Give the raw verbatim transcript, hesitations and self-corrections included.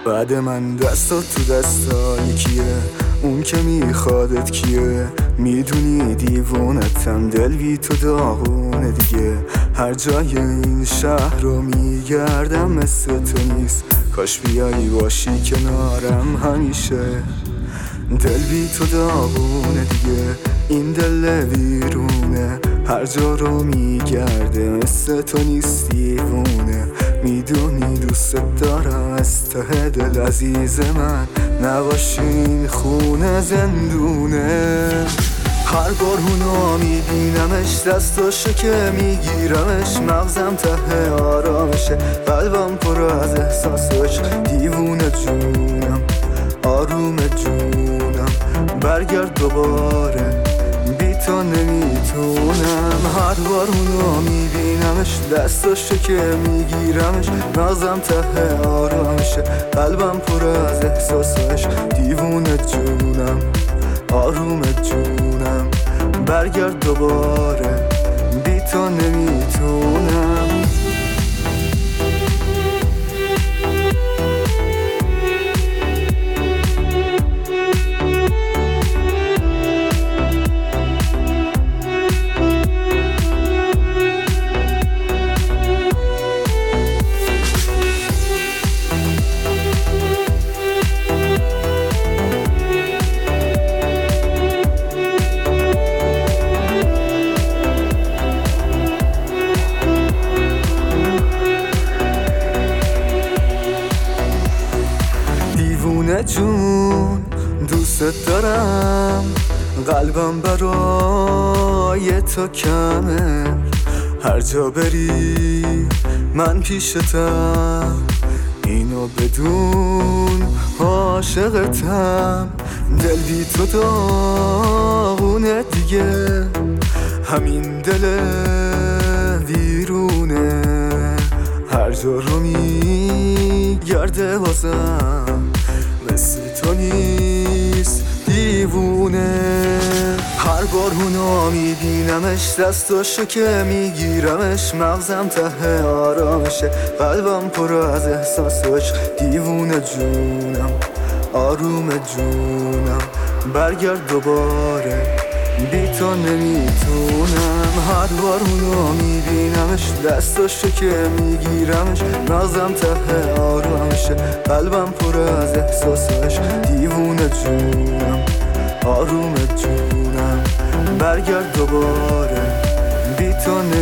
بعد من دستات تو دستای کیه؟ اون که میخوادت کیه؟ میدونی دیوونتم، دل بی تو داغونه دیگه. هر جای این شهر رو میگردم مثل تو نیست، کاش بیایی باشی کنارم همیشه. دل بی تو داغونه دیگه، این دل ویرونه، هر جا رو میگرده مثل تو نیست دیوونه. میدونی دوست دارم از ته دل عزیز من، نباشی این خونه زندونه. هر بار اونو میبینمش دستاشو که میگیرمش، مغزم ته آرامشه، قلبم پر از احساسش. دیوونه جونم، آروم جونم، برگرد دوباره، بی تو نمیتونم. هر بار اونو میبینمش دستاشو که میگیرمش، مغزم ته آرامشه، قلبم پر از احساسش. دیوونه جونم، آروم جونم، برگرد دوباره، بی تو نمیتونم. دیوونه جون، دوست دارم، قلبم برای تو کمه. هر جا بری من پیشتم، اینو بدون عاشقتم. دل بی تو داغونه دیگه، همین دل ویرونه، هر جا رو میگرده بازم مثل تو نیست دیوونه. هر بار اونو میبینمش دستاشو که میگیرمش، مغزم ته آرامشه، قلبم پر از احساسش. دیوونه جونم، آروم جونم، برگرد دوباره، بی تو نمیتونم. هر بار اونو میبینمش دستاشو که میگیرمش، مغزم ته آرامشه، قلبم پر از احساسش. دیوونه جونم، آروم جونم، برگرد دوباره، بی تو